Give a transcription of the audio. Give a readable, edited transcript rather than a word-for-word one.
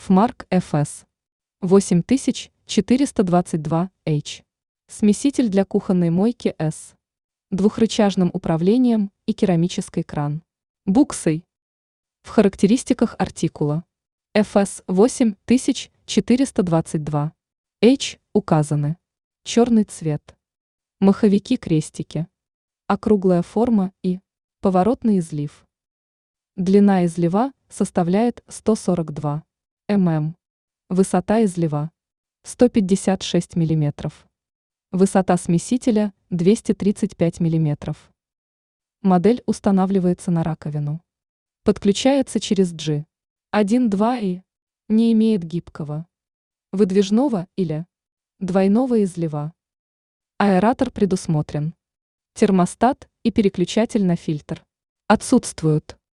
Fmark FS 8422H. Смеситель для кухонной мойки с двухрычажным управлением и керамический кран. Буксой. В характеристиках артикула FS 8422H указаны: черный цвет, маховики-крестики, округлая форма и поворотный излив. Длина излива составляет 142 мм. Высота излива 156 мм. Высота смесителя 235 мм. Модель устанавливается на раковину. Подключается через G1.2 и не имеет гибкого, выдвижного или двойного излива. Аэратор предусмотрен. Термостат и переключатель на фильтр отсутствуют.